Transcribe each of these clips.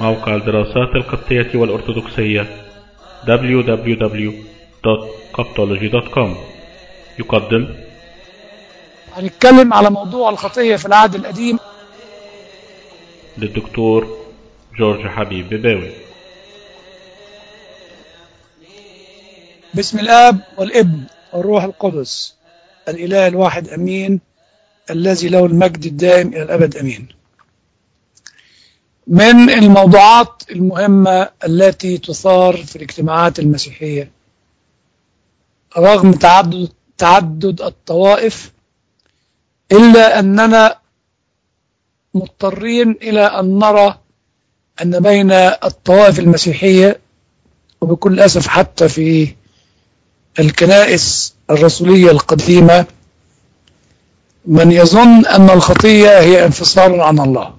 موقع الدراسات القبطية والأرثوذكسية www.coptology.com يقدم. هنتكلم على موضوع الخطية في العهد القديم للدكتور جورج حبيب بباوي. باسم الآب والابن والروح القدس الإله الواحد أمين، الذي له المجد الدائم إلى الأبد أمين. من الموضوعات المهمة التي تثار في الاجتماعات المسيحية رغم تعدد الطوائف، إلا أننا مضطرين إلى أن نرى أن بين الطوائف المسيحية، وبكل أسف حتى في الكنائس الرسولية القديمة، من يظن أن الخطية هي انفصال عن الله.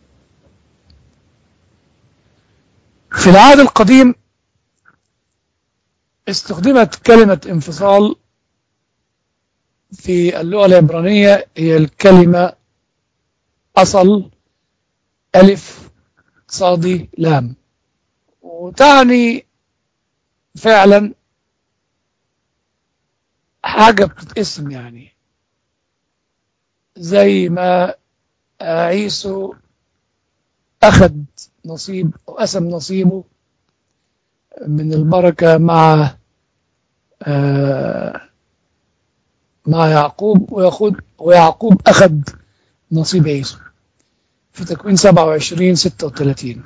في العهد القديم استخدمت كلمة انفصال في اللغة العبرانية، هي الكلمة أصل ألف صادي لام، وتعني فعلا حاجة بتتقسم، يعني زي ما عيسو أخذ نصيب أو قسم نصيبه من البركة مع يعقوب، ويعقوب أخذ نصيب عيسو في تكوين 27-36.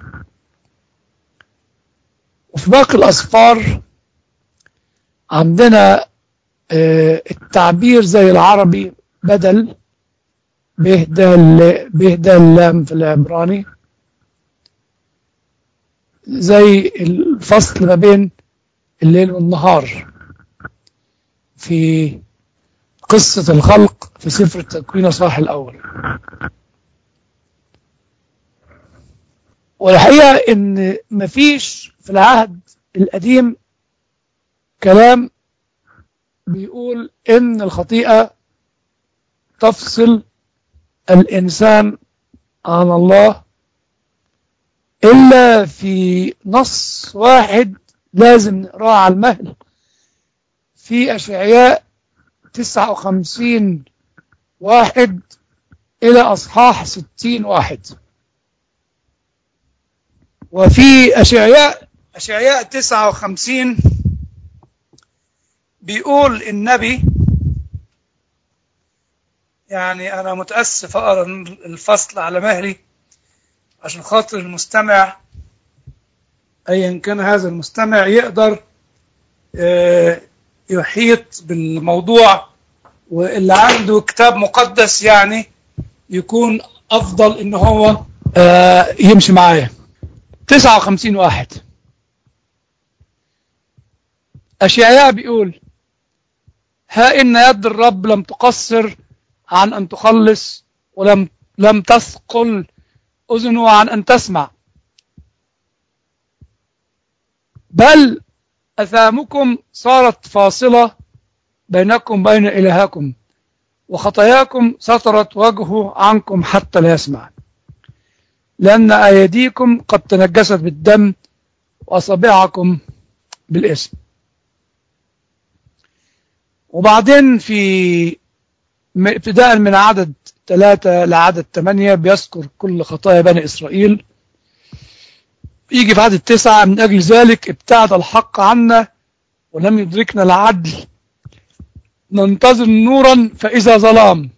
وفي باقي الأسفار عندنا التعبير زي العربي بدل بهدال لام في العبراني، زي الفصل ما بين الليل والنهار في قصة الخلق في سفر التكوين الإصحاح الأول. والحقيقة إن مفيش في العهد القديم كلام بيقول إن الخطيئة تفصل الإنسان عن الله، إلا في نص واحد لازم نقراه على المهل في أشعياء 59:1 إلى أصحاح 60:1. وفي أشعياء 59 بيقول النبي، يعني أنا متأسف أقرأ الفصل على مهلي عشان خاطر المستمع أيا كان هذا المستمع يقدر يحيط بالموضوع، واللي عنده كتاب مقدس يعني يكون أفضل إن هو يمشي معايا. 59:1 أشعياء بيقول: ها إن يد الرب لم تقصر عن أن تخلص، ولم تثقل أذنه عن أن تسمع، بل أثامكم صارت فاصلة بينكم بين إلهكم، وخطاياكم سترت وجهه عنكم حتى لا يسمع، لأن أيديكم قد تنجست بالدم وأصابعكم بالإثم. وبعدين في ابتداء من عدد 3 لعدد 8 بيذكر كل خطايا بني إسرائيل. يجي في عدد 9: من أجل ذلك ابتعد الحق عنا ولم يدركنا العدل، ننتظر نورا فإذا ظلام،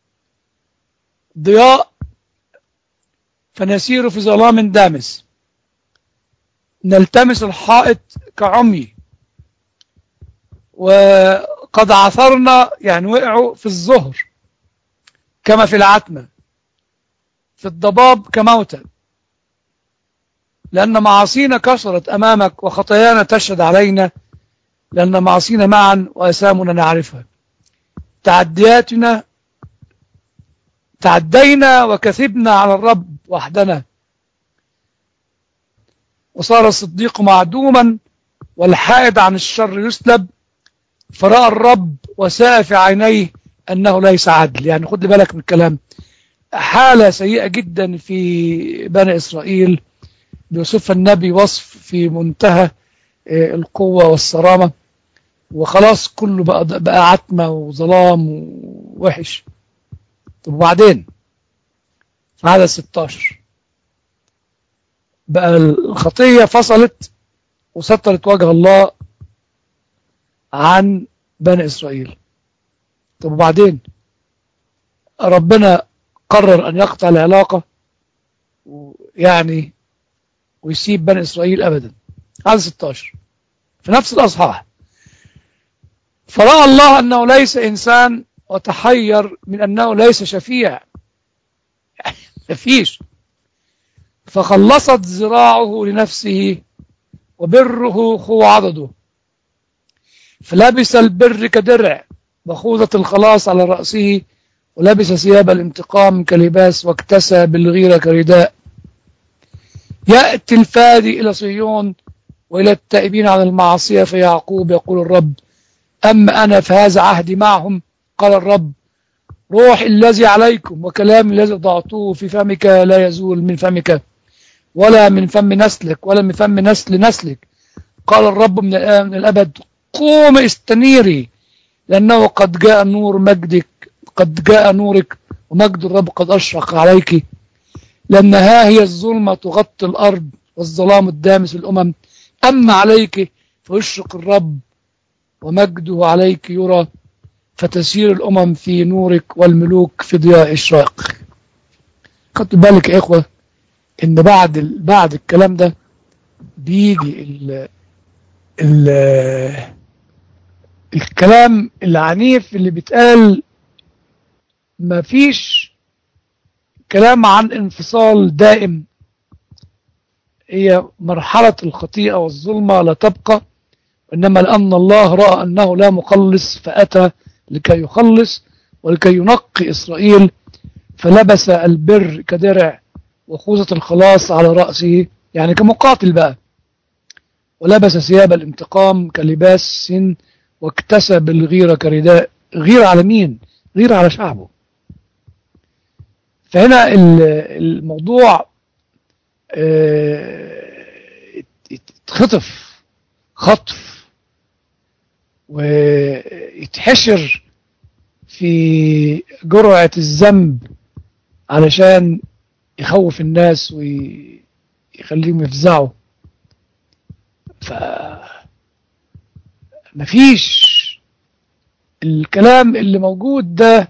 ضياء فنسير في ظلام دامس، نلتمس الحائط كعمي، وقد عثرنا، يعني وقعوا في الظهر كما في العتمة، في الضباب كموتى، لأن معاصينا كثرت أمامك وخطايانا تشهد علينا، لأن معاصينا معا وأثامنا نعرفها، تعدينا وكذبنا على الرب وحدنا، وصار الصديق معدوما والحائد عن الشر يسلب، فرأى الرب وساء في عينيه أنه ليس عدل. يعني خد بالك من الكلام، حالة سيئة جدا في بني إسرائيل بيوصفها النبي وصف في منتهى القوة والصرامة، وخلاص كله بقى عتمة وظلام ووحش. طب وبعدين في عدد 16 بقى الخطية فصلت وسترت وجه الله عن بني إسرائيل. طب وبعدين ربنا قرر أن يقطع العلاقة يعني ويسيب بني إسرائيل أبدا. عدد 16 في نفس الأصحاح: فرأى الله أنه ليس إنسان وتحير من أنه ليس شفيع. مفيش. فخلصت ذراعه لنفسه وبره هو عضده، فلبس البر كدرع وخوذة الخلاص على رأسه، ولبس ثياب الانتقام كلباس، واكتسى بالغيرة كرداء. يأتي الفادي إلى صهيون وإلى التائبين عن المعصية في يعقوب، يقول الرب: أما أنا فهذا عهدي معهم، قال الرب، روح الذي عليكم وكلام الذي ضعتوه في فمك لا يزول من فمك، ولا من فم نسلك، ولا من فم نسل نسلك، قال الرب من الأبد. قوم استنيري، لأنه قد جاء نور مجدك، قد جاء نورك، ومجد الرب قد أشرق عليك. لأن ها هي الظلمة تغطي الأرض والظلام الدامس الأمم، أما عليك فيشرق الرب ومجده عليك يرى، فتسير الأمم في نورك والملوك في ضياء إشراق. خدوا بالك يا إخوة إن بعد الكلام ده بيجي الكلام العنيف اللي بيتقال. مفيش كلام عن انفصال دائم، هي مرحلة الخطيئة والظلمة لا تبقى، إنما لأن الله رأى أنه لا مخلص فأتى لكي يخلص ولكي ينقي إسرائيل، فلبس البر كدرع وخوذة الخلاص على رأسه، يعني كمقاتل بقى، ولبس ثياب الانتقام كلباس، واكتسب الغيرة كرداء. غيرة على مين؟ غيرة على شعبه. فهنا الموضوع اتخطف خطف ويتحشر في جرعة الذنب علشان يخوف الناس ويخليهم يفزعوا. فمفيش الكلام اللي موجود ده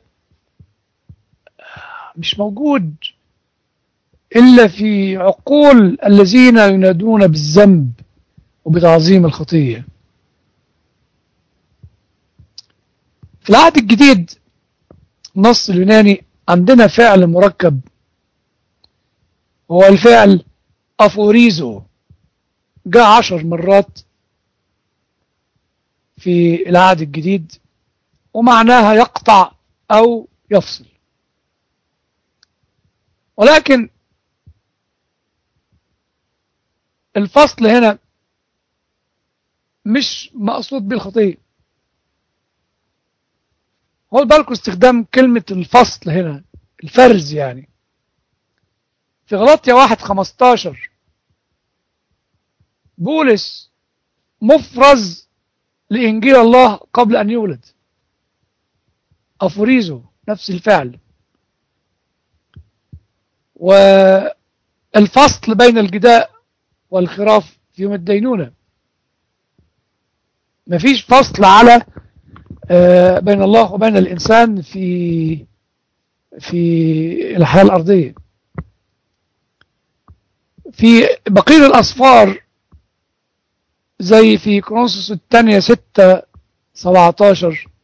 مش موجود إلا في عقول الذين ينادون بالذنب وبتعظيم الخطية. في العهد الجديد النص اليوناني عندنا فعل مركب، هو الفعل أفوريزو، جاء 10 مرات في العهد الجديد، ومعناها يقطع أو يفصل. ولكن الفصل هنا مش مقصود بالخطية. خد بالكم استخدام كلمة الفصل هنا، الفرز يعني. في غلاطيا 1:15 بولس مفرز لإنجيل الله قبل أن يولد، أفوريزو نفس الفعل. والفصل بين الجداء والخراف في يوم الدينونة. مفيش فصل على بين الله وبين الإنسان في الحياة الأرضية. في بقية الأصفار زي في كورنثوس الثانية 6:17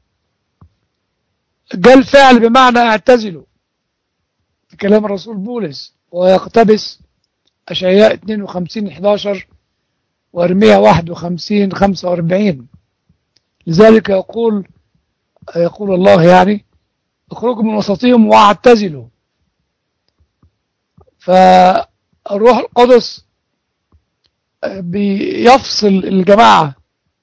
جاء الفعل بمعنى اعتزلوا في كلام الرسول بولس، ويقتبس أشعياء 52:11 وإرميا 51:45. لذلك يقول الله يعني: اخرجوا من وسطهم واعتزلوا. فالروح القدس بيفصل الجماعة،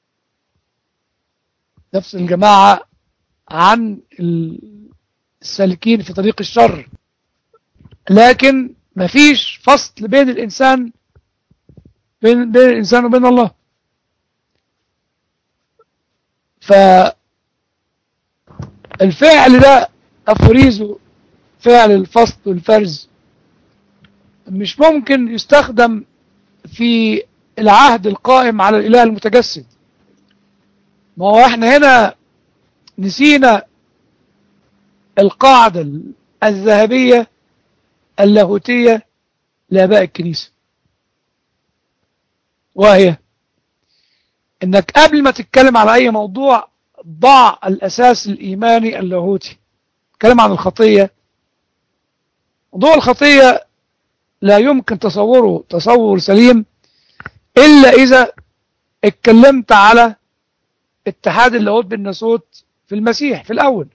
يفصل الجماعة عن السالكين في طريق الشر. لكن مفيش فصل بين الإنسان بين الإنسان وبين الله. فالفعل ده أفريزه، فعل الفصل والفرز، مش ممكن يستخدم في العهد القائم على الإله المتجسد. ما هو احنا هنا نسينا القاعدة الذهبية اللاهوتية لآباء الكنيسة، وهي انك قبل ما تتكلم على اي موضوع ضع الاساس الايماني اللاهوتي. تكلم عن الخطية، موضوع الخطية لا يمكن تصوره تصور سليم الا اذا اتكلمت على اتحاد اللاهوت بالناسوت في المسيح في الاول.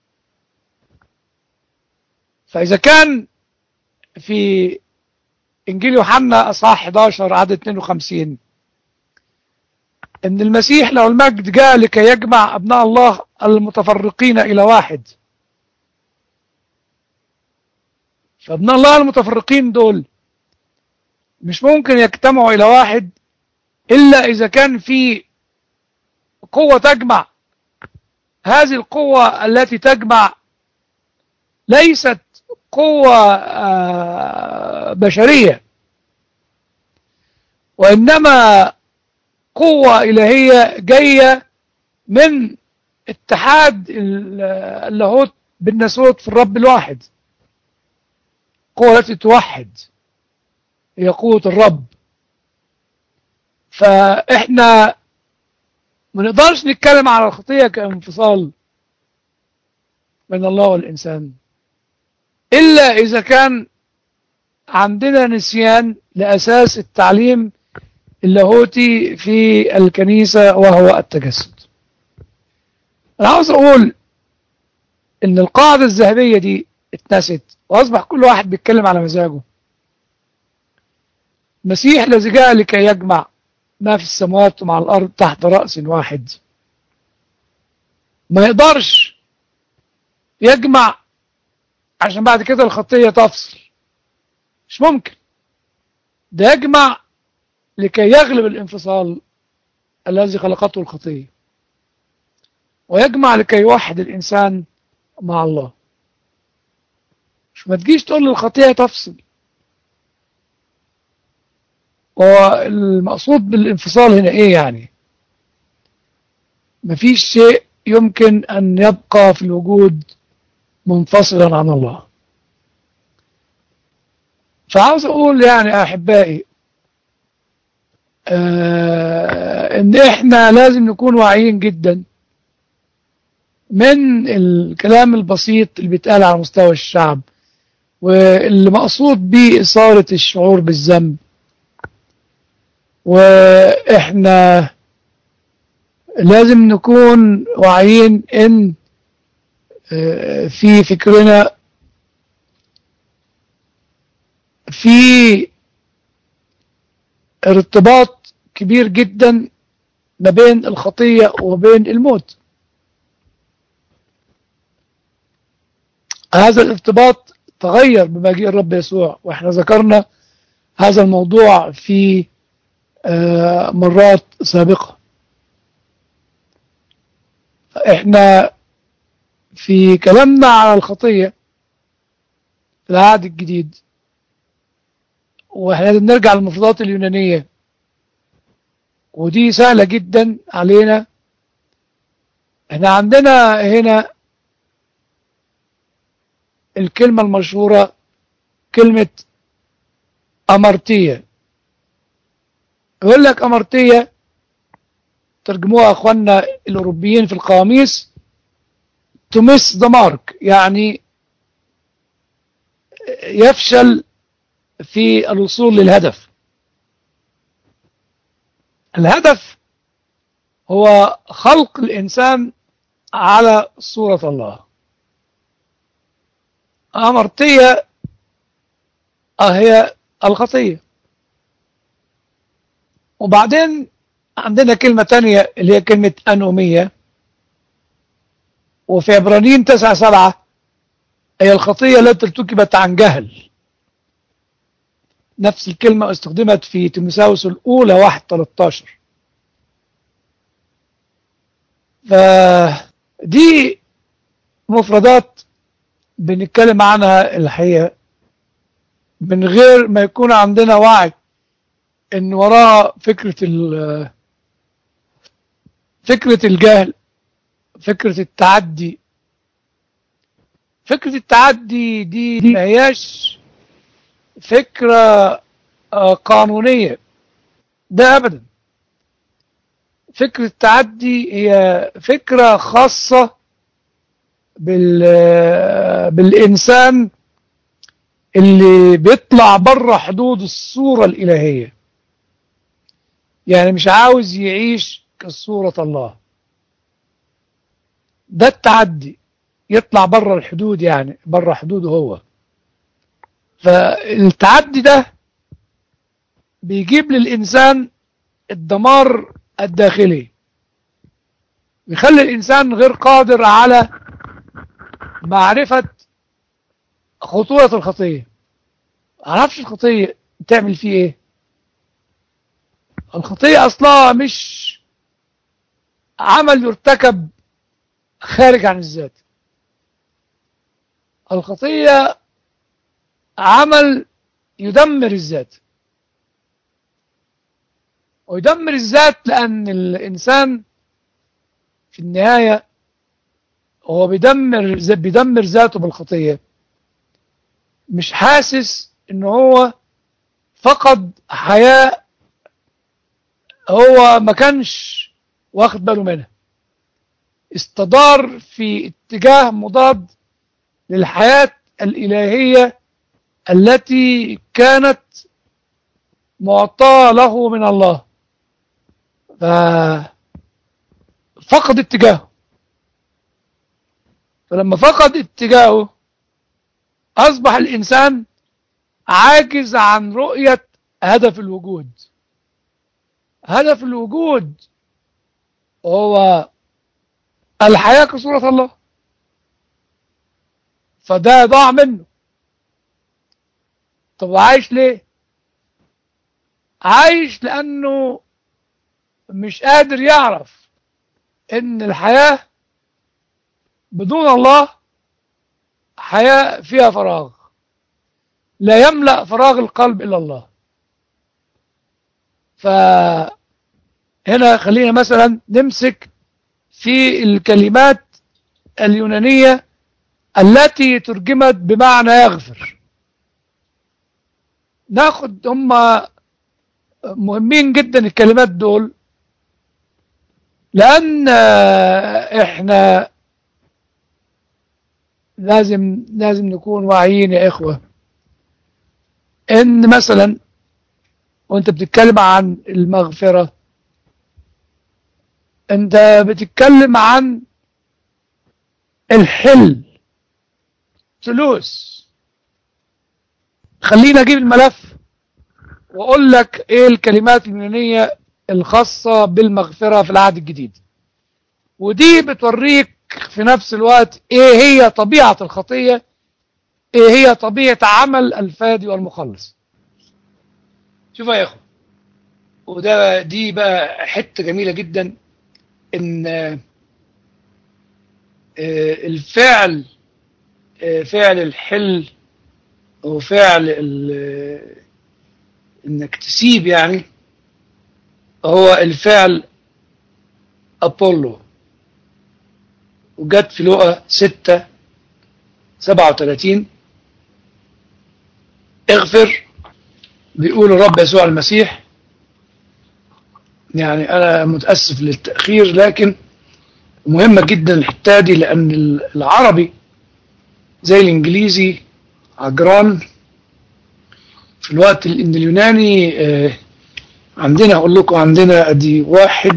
فاذا كان في انجيل يوحنا اصحاح 11 عدد 52 ان المسيح له المجد جاء لكي يجمع ابناء الله المتفرقين الى واحد، فابناء الله المتفرقين دول مش ممكن يجتمعوا الى واحد الا اذا كان في قوة تجمع. هذه القوة التي تجمع ليست قوة بشرية، وإنما قوة إلهية جاية من اتحاد اللاهوت بالناسوت في الرب الواحد. قوة التي توحد هي قوة الرب. فإحنا ما نقدرش نتكلم على الخطية كانفصال بين الله والإنسان إلا إذا كان عندنا نسيان لأساس التعليم اللاهوتي في الكنيسة وهو التجسد. أنا عاوز أقول إن القاعدة الذهبية دي اتنست وأصبح كل واحد بيتكلم على مزاجه. المسيح الذي جاء لكي يجمع ما في السماوات ومع الأرض تحت رأس واحد ما يقدرش يجمع عشان بعد كده الخطية تفصل، مش ممكن. ده يجمع لكي يغلب الانفصال الذي خلقته الخطية، ويجمع لكي يوحد الإنسان مع الله. مش ما تجيش تقول الخطية تفصل. والمقصود بالانفصال هنا ايه يعني؟ مفيش شيء يمكن أن يبقى في الوجود منفصلا عن الله. فعاوز أقول يعني أحبائي إن إحنا لازم نكون واعيين جدا من الكلام البسيط اللي بيتقال على مستوى الشعب، واللي مقصود به إثارة الشعور بالذنب. وإحنا لازم نكون واعيين إن في فكرنا في ارتباط كبير جدا ما بين الخطية وبين الموت. هذا الارتباط تغير بمجيء الرب يسوع، واحنا ذكرنا هذا الموضوع في مرات سابقة. احنا في كلامنا على الخطية في العهد الجديد، واحنا لازم نرجع للمفردات اليونانية، ودي سهلة جدا علينا. احنا عندنا هنا الكلمة المشهورة كلمة أمارتية. يقول لك أمارتية ترجموها أخواننا الأوروبيين في القواميس to miss the mark، يعني يفشل في الوصول للهدف. الهدف هو خلق الإنسان على صورة الله. أمارتية هي الخطية. وبعدين عندنا كلمة تانية اللي هي كلمة أنومية، وفي عبرانيين 9:7 هي الخطية التي ارتكبت عن جهل. نفس الكلمة استخدمت في تيموثاوس الأولى 1:13. فدي مفردات بنتكلم عنها الحقيقة من غير ما يكون عندنا وعي ان وراها فكرة الجهل، فكرة التعدي. فكرة التعدي دي ما هياش فكرة قانونية، ده أبدا. فكرة التعدي هي فكرة خاصة بالإنسان اللي بيطلع بره حدود الصورة الإلهية، يعني مش عاوز يعيش كصورة الله. ده التعدي، يطلع بره الحدود، يعني بره حدوده هو. فالتعدي ده بيجيب للإنسان الدمار الداخلي، بيخلي الإنسان غير قادر على معرفة خطورة الخطية. معرفش الخطية تعمل فيه ايه. الخطية أصلها مش عمل يرتكب خارج عن الذات. الخطية عمل يدمر الذات، ويدمر الذات لأن الإنسان في النهاية هو بيدمر ذاته بالخطية، مش حاسس إن هو فقد حياة هو ما كانش واخد باله منها، استدار في اتجاه مضاد للحياة الإلهية التي كانت معطاة له من الله، ففقد اتجاهه. فلما فقد اتجاهه أصبح الإنسان عاجز عن رؤية هدف الوجود. هدف الوجود هو الحياة كصورة الله، فده ضاع منه. طب عايش ليه؟ عايش لأنه مش قادر يعرف إن الحياة بدون الله حياة فيها فراغ، لا يملأ فراغ القلب إلا الله. فهنا خلينا مثلا نمسك في الكلمات اليونانية التي ترجمت بمعنى يغفر. ناخد هم مهمين جدا الكلمات دول، لأن احنا لازم نكون واعيين يا إخوة إن مثلا وانت بتتكلم عن المغفرة انت بتتكلم عن الحل، ثلوث. خلينا اجيب الملف واقول لك ايه الكلمات اليونانية الخاصة بالمغفرة في العهد الجديد، ودي بتوريك في نفس الوقت ايه هي طبيعة الخطية، ايه هي طبيعة عمل الفادي والمخلص. شوفوا يا اخوة، دي بقى حتة جميلة جدا، ان الفعل، فعل الحل وفعل انك تسيب، يعني هو الفعل أبولو، وجت في لقا 6:37 اغفر، بيقول الرب يسوع المسيح. يعني أنا متأسف للتأخير، لكن مهمة جدا الحتة دي، لأن العربي زي الإنجليزي عجران في الوقت إن اليوناني عندنا، أقول لكم عندنا أدي 1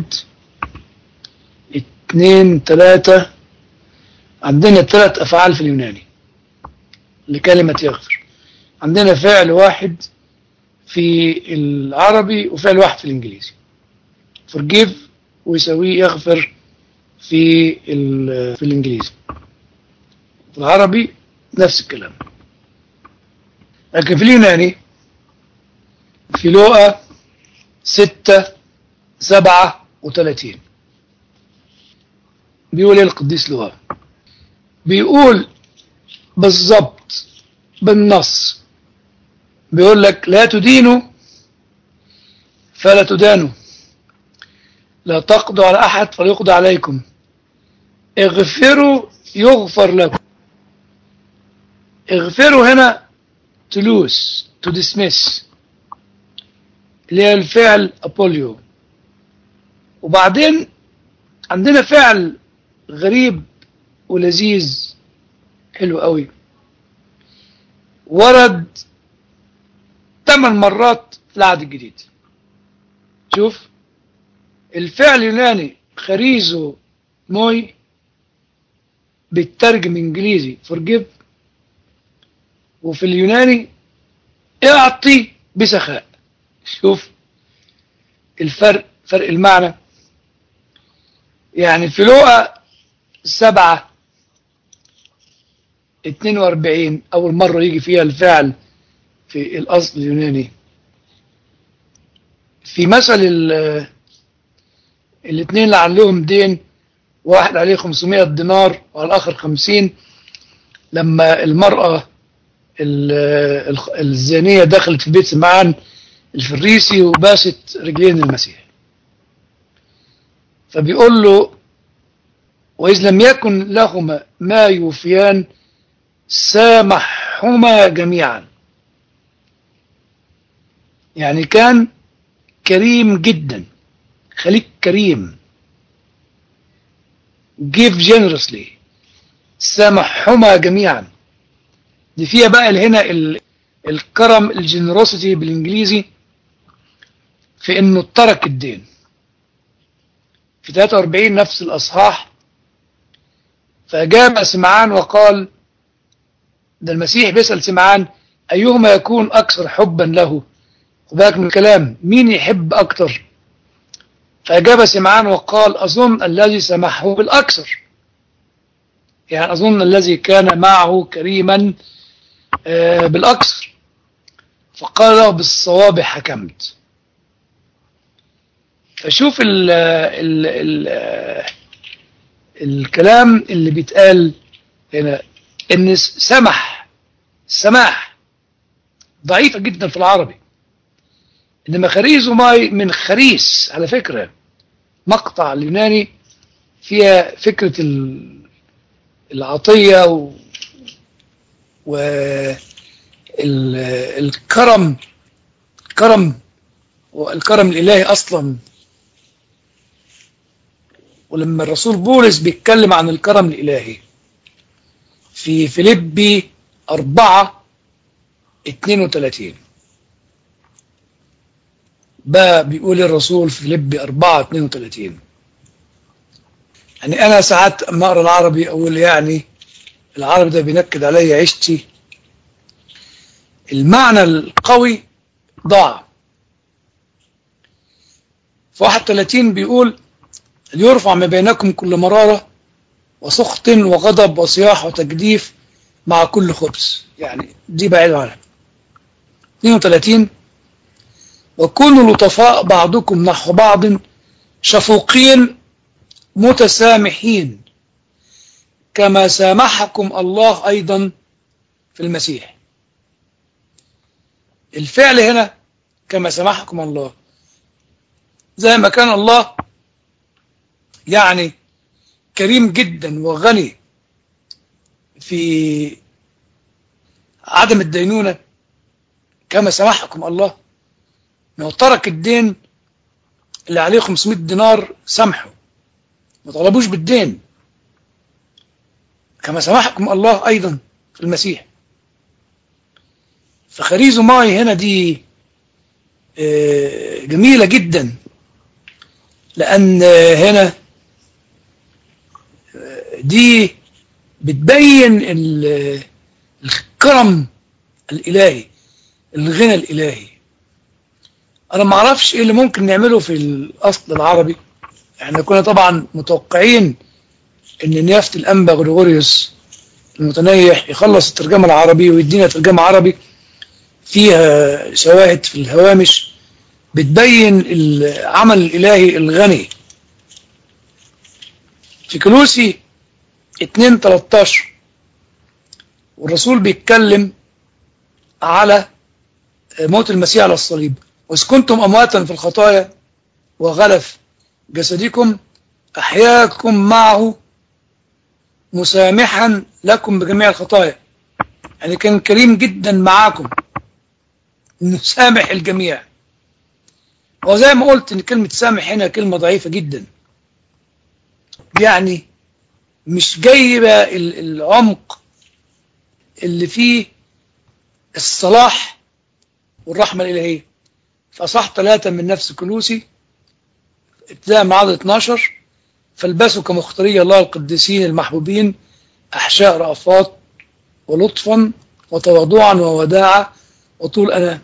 2 3، عندنا 3 أفعال في اليوناني لكلمة يغفر. عندنا فعل واحد في العربي وفعل واحد في الإنجليزي، forgive ويساويه يغفر في الإنجليزي. في العربي نفس الكلام، لكن في اليوناني في لوقا 6:37 بيقول ايه القديس لوقا؟ بيقول بالظبط بالنص، بيقول لك لا تدينوا فلا تدانوا، لا تقضوا على أحد فليقضى عليكم، اغفروا يغفر لكم. اغفروا هنا تلوس to dismiss اللي هي الفعل أبوليو. وبعدين عندنا فعل غريب ولذيذ حلو قوي، ورد 8 مرات في العهد الجديد. شوف الفعل اليوناني خريزو موي بالترجم انجليزي forgive، وفي اليوناني اعطي بسخاء. شوف الفرق، فرق المعنى. يعني في لوقا 7:42 أول مرة يجي فيها الفعل في الأصل اليوناني. في مثل الاثنين اللي عليهم دين، واحد عليه 500 دينار وعلى الآخر 50، لما المرأة الزانية دخلت في بيت سمعان الفريسي وباست رجلين المسيح، فبيقول له وإذ لم يكن لهما ما يوفيان سامحهما جميعا. يعني كان كريم جدا، خليك كريم، give generously، سامحهما جميعا. دي فيها بقى هنا الكرم، الجنروسيتي بالانجليزي، في انه ترك الدين. في 43 نفس الاصحاح، فاجاب سمعان وقال، ده المسيح بيسأل سمعان ايهما يكون اكثر حبا له. وباك من الكلام، مين يحب اكتر؟ فاجاب سمعان وقال اظن الذي سمحه بالاكثر، يعني اظن الذي كان معه كريما بالاكثر. فقال له بالصواب حكمت. فشوف الكلام اللي بيتقال هنا، ان السماح ضعيفة جدا في العربي. انما خريزو ماي من خريس، على فكرة مقطع اليوناني فيها فكرة العطية والكرم، والكرم الإلهي أصلا. ولما الرسول بولس بيتكلم عن الكرم الإلهي في فيليبي 4:32 بقى بيقول الرسول في فيليبي 4:32. يعني أنا ساعات أما أقرأ العربي أقول يعني العربي ده بينكد علي عيشتي، المعنى القوي ضاع. في 31 بيقول ليرفع ما بينكم كل مرارة وسخط وغضب وصياح وتجديف مع كل خبث، يعني دي بعيد عنها. 32 وكونوا لطفاء بعضكم نحو بعض شفوقين متسامحين كما سامحكم الله أيضا في المسيح. الفعل هنا كما سامحكم الله، زي ما كان الله يعني كريم جدا وغني في عدم الدينونة، كما سامحكم الله انه ترك الدين اللي عليه 500 دينار سامحه، ما طلبوش بالدين، كما سامحكم الله ايضا في المسيح. فخريزو ماي هنا دي جميلة جدا، لأن هنا دي بتبين الكرم الإلهي، الغنى الإلهي. أنا ما أعرفش إيه اللي ممكن نعمله في الأصل العربي. احنا كنا طبعا متوقعين إن نيافة الأنبا غريغوريوس المتنيح يخلص الترجمة العربي ويدينا ترجمة عربي فيها شواهد في الهوامش بتبين العمل الإلهي الغني. في كولوسي 2:13 والرسول بيتكلم على موت المسيح على الصليب: وإذ كنتم أمواتا في الخطايا وغلف جسدكم أحياكم معه مسامحا لكم بجميع الخطايا. يعني كان كريم جدا معاكم، مسامح الجميع. وزي ما قلت ان كلمة سامح هنا كلمة ضعيفة جدا، يعني مش جايبة العمق اللي فيه الصلاح والرحمة الإلهية. فأصح 3 من نفس كولوسي ابتداء من عدد 12: فالبسوا كمختاري الله القديسين المحبوبين أحشاء رأفات ولطفا وتواضعا ووداعا وطول أنام،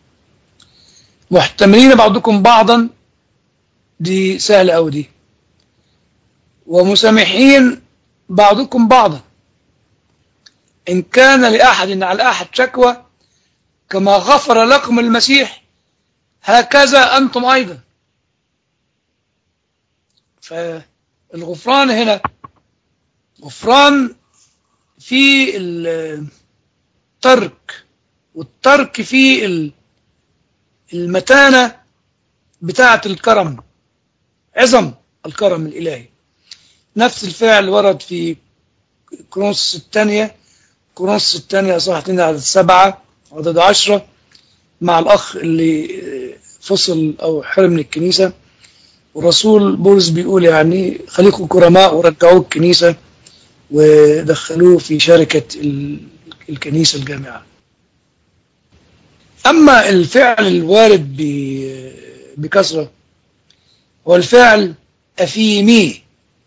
محتملين بعضكم بعضا، دي سهلة أوي دي، ومسامحين بعضكم بعضا إن كان لأحد على أحد شكوى كما غفر لكم المسيح هكذا أنتم أيضا. فالغفران هنا غفران في الترك، والترك في المتانة بتاعة الكرم، عظم الكرم الإلهي. نفس الفعل ورد في كورنثوس الثانية أصحاح 2 عدد 7 عدد 10 مع الأخ اللي فصل أو حرم من الكنيسة، والرسول بولس بيقول يعني خليكم كرماء ورجعوه الكنيسة ودخلوه في شركة الكنيسة الجامعة. أما الفعل الوارد بكثرة هو الفعل أفيمي،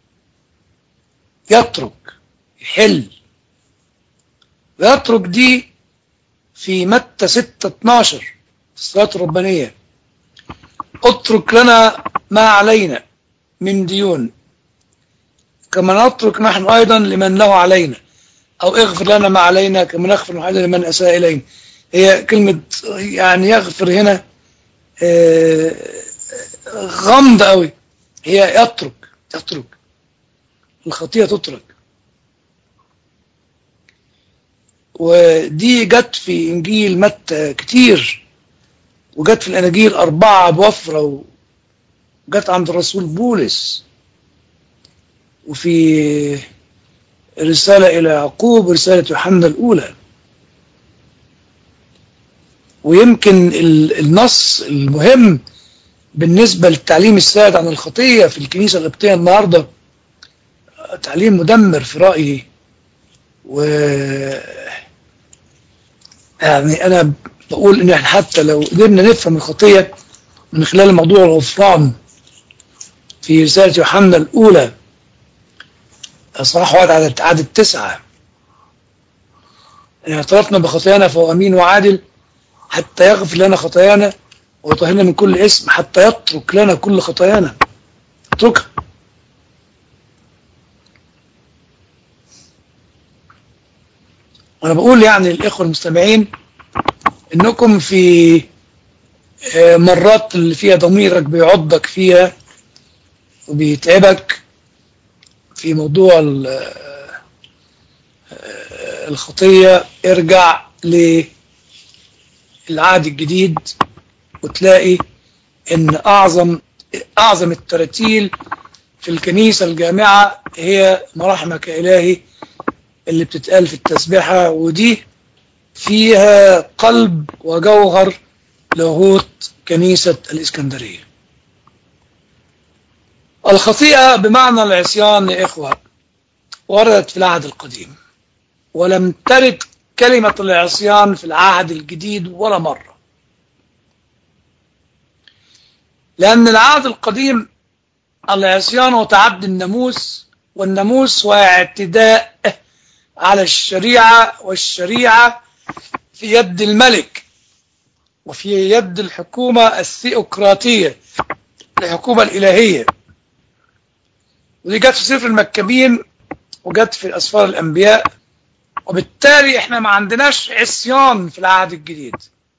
يترك، يحل. ويترك دي في متى 6:12 في الصلاة الربانية: اترك لنا ما علينا من ديون كما نترك نحن أيضا لمن له علينا، أو اغفر لنا ما علينا كما نغفر نحن أيضا لمن أساء إلينا. هي كلمة يعني يغفر هنا غامضة قوي. هي يترك الخطيئة، تترك. ودي جت في إنجيل متى كتير، وجت في الأناجيل 4 بوفرة، وجت عند الرسول بولس، وفي رسالة إلى يعقوب ورسالة يوحنا الأولى. ويمكن النص المهم بالنسبة للتعليم السائد عن الخطية في الكنيسة القبطية النهاردة تعليم مدمر في رأيي. يعني أنا بقول إن احنا حتى لو قدرنا نفهم الخطية من خلال موضوع الغفران في رسالة يوحنا الأولى أصحاح 1 عدد 9: إن اعترفنا بخطايانا فهو أمين وعادل حتى يغفر لنا خطايانا ويطهرنا من كل اسم، حتى يترك لنا كل خطايانا. اتركها. وأنا بقول يعني للإخوة المستمعين إنكم في مرات اللي فيها ضميرك بيعضك فيها وبيتعبك في موضوع الخطية، ارجع للعهد الجديد وتلاقي ان اعظم التراتيل في الكنيسة الجامعة هي مراحمك يا الهي اللي بتتقال في التسبيحة، ودي فيها قلب وجوهر لاهوت كنيسة الإسكندرية. الخطيئة بمعنى العصيان يا إخوة وردت في العهد القديم، ولم ترد كلمة العصيان في العهد الجديد ولا مرة، لأن العهد القديم العصيان هو تعدي الناموس، والناموس هو اعتداء على الشريعة، والشريعة في يد الملك وفي يد الحكومة الثيوقراطية، الحكومة الإلهية. ودي جت في سفر المكابين وجت في أسفار الأنبياء، وبالتالي احنا ما عندناش عصيان في العهد الجديد.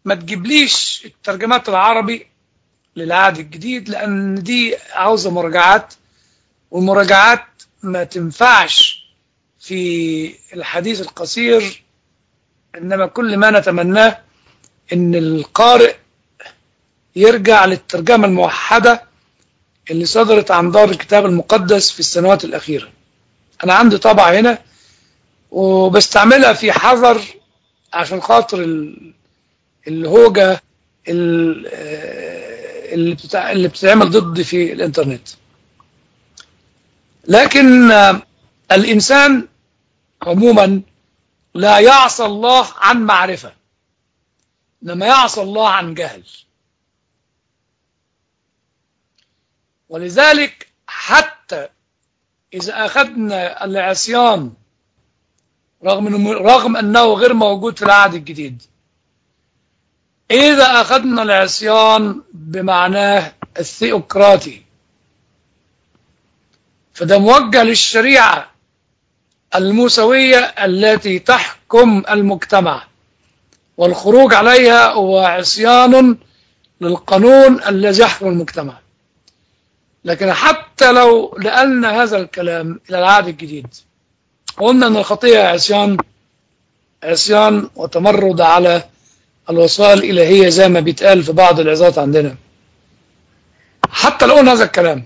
ما تجيبليش الترجمات العربي للعهد الجديد، لأن دي عاوزة مراجعات، والمراجعات ما تنفعش في الحديث القصير. إنما كل ما نتمناه إن القارئ يرجع للترجمة الموحدة اللي صدرت عن دار الكتاب المقدس في السنوات الأخيرة. أنا عندي طبعة هنا وبستعملها في حذر عشان خاطر الهوجة اللي بتتعمل ضدي في الإنترنت. لكن الإنسان عموما لا يعصى الله عن معرفة، إنما يعصى الله عن جهل. ولذلك حتى إذا أخذنا العصيان رغم أنه غير موجود في العهد الجديد، إذا أخذنا العصيان بمعناه الثيوقراطي، فده موجه للشريعة الموسوية التي تحكم المجتمع، والخروج عليها هو عصيان للقانون الذي يحكم المجتمع. لكن حتى لو نقلنا هذا الكلام إلى العهد الجديد قلنا أن الخطيئة عصيان وتمرد على الوصايا الإلهية زي ما بيتقال في بعض العظات عندنا، حتى لو قلنا هذا الكلام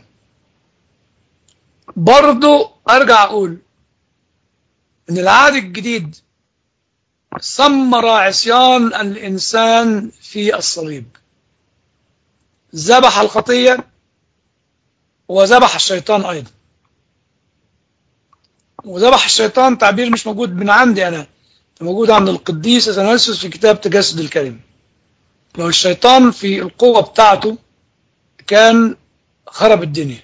برضو أرجع أقول أن العهد الجديد ثمر عصيان الإنسان في الصليب، ذبح الخطية وذبح الشيطان أيضا. وذبح الشيطان تعبير مش موجود من عندي أنا، موجود عند القديس أثناسيوس في كتاب تجسد الكلمة. لو الشيطان في القوة بتاعته كان خرب الدنيا،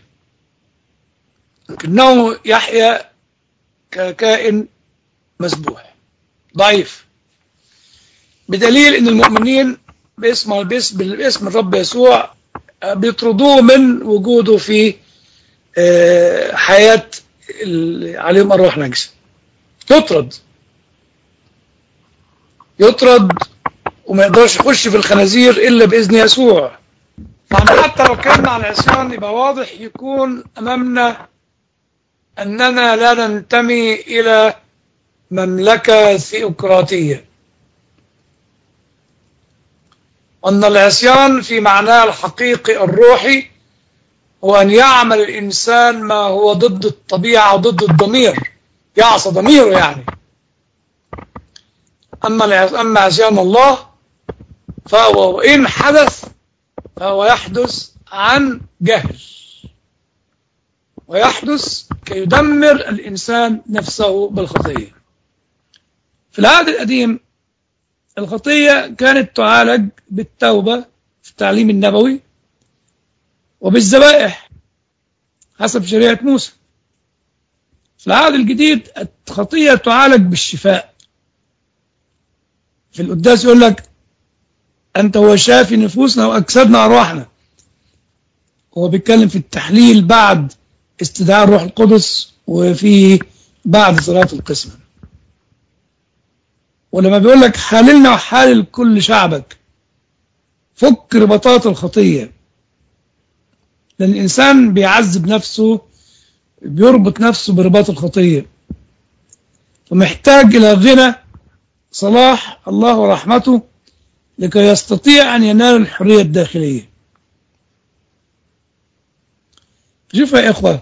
لكنه يحيا ككائن مسبوح ضعيف، بدليل ان المؤمنين باسم الرب يسوع بيطردوه من وجوده في حياة عليهم أرواح نجسة. يطرد وما يقدرش يخش في الخنازير إلا بإذن يسوع. يعني حتى لو كنا على العصيان يبقى واضح يكون أمامنا أننا لا ننتمي إلى مملكة ثيوقراطية، أن العصيان في معناه الحقيقي الروحي هو أن يعمل الإنسان ما هو ضد الطبيعة وضد الضمير، يعصى ضميره يعني. أما عصيان الله فهو وإن حدث فهو يحدث عن جهل، ويحدث كي يدمر الإنسان نفسه بالخطية. في العهد القديم الخطية كانت تعالج بالتوبة في التعليم النبوي وبالذبائح حسب شريعة موسى. في العهد الجديد الخطية تعالج بالشفاء. في القداس يقول لك أنت هو شافي نفوسنا وأجسادنا أرواحنا. هو بيتكلم في التحليل بعد استدعاء الروح القدس وفي بعد صلاة القسمة. ولما بيقول لك حاللنا وحالل كل شعبك، فك رباطات الخطية، لأن الإنسان بيعذب نفسه، بيربط نفسه برباط الخطية، ومحتاج إلى غنى صلاح الله ورحمته لكي يستطيع أن ينال الحرية الداخلية. شوفوا يا إخوة،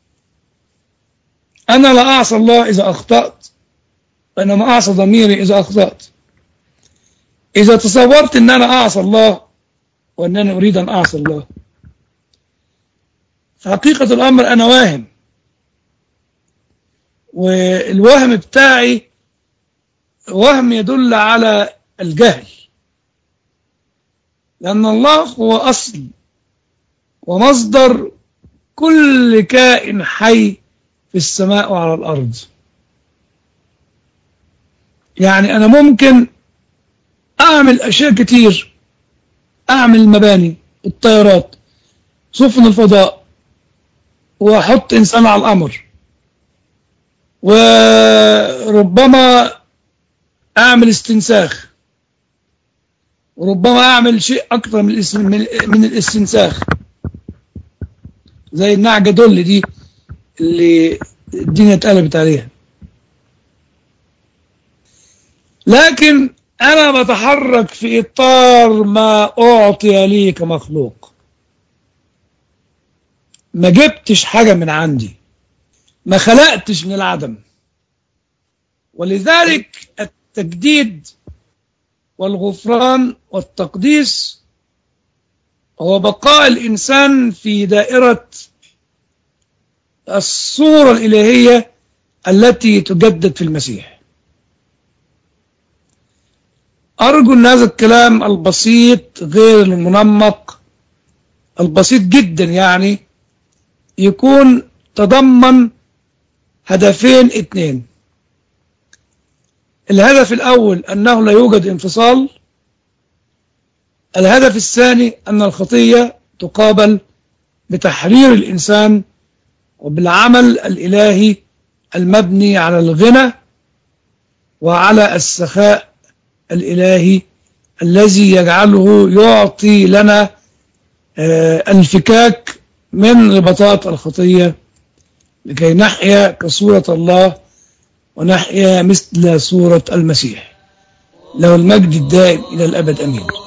أنا لا أعصى الله إذا أخطأت، وإنما أعصى ضميري إذا أخطأت. إذا تصورت أن أنا أعصى الله وأنني أريد أن أعصى الله، حقيقة الأمر أنا واهم، والوهم بتاعي وهم يدل على الجهل، لأن الله هو أصل ومصدر كل كائن حي في السماء وعلى الأرض. يعني أنا ممكن أعمل أشياء كتير، أعمل المباني، الطيارات، سفن الفضاء، وأحط إنسان على القمر، وربما أعمل استنساخ، وربما أعمل شيء أكثر من الاستنساخ، زي النعجة دول دي اللي الدنيا اتقلبت عليها. لكن أنا بتحرك في إطار ما أعطي لي كمخلوق، ما جبتش حاجة من عندي، ما خلقتش من العدم. ولذلك التجديد والغفران والتقديس هو بقاء الإنسان في دائرة الصورة الإلهية التي تجدد في المسيح. أرجو أن هذا الكلام البسيط غير المنمق، البسيط جدا يعني، يكون تضمن هدفين اثنين. الهدف الأول أنه لا يوجد انفصال. الهدف الثاني أن الخطية تقابل بتحرير الإنسان وبالعمل الإلهي المبني على الغنى وعلى السخاء الإلهي الذي يجعله يعطي لنا الفكاك من ربطات الخطية لكي نحيا كصورة الله ونحيا مثل صورة المسيح. له المجد الدائم إلى الأبد، أمين.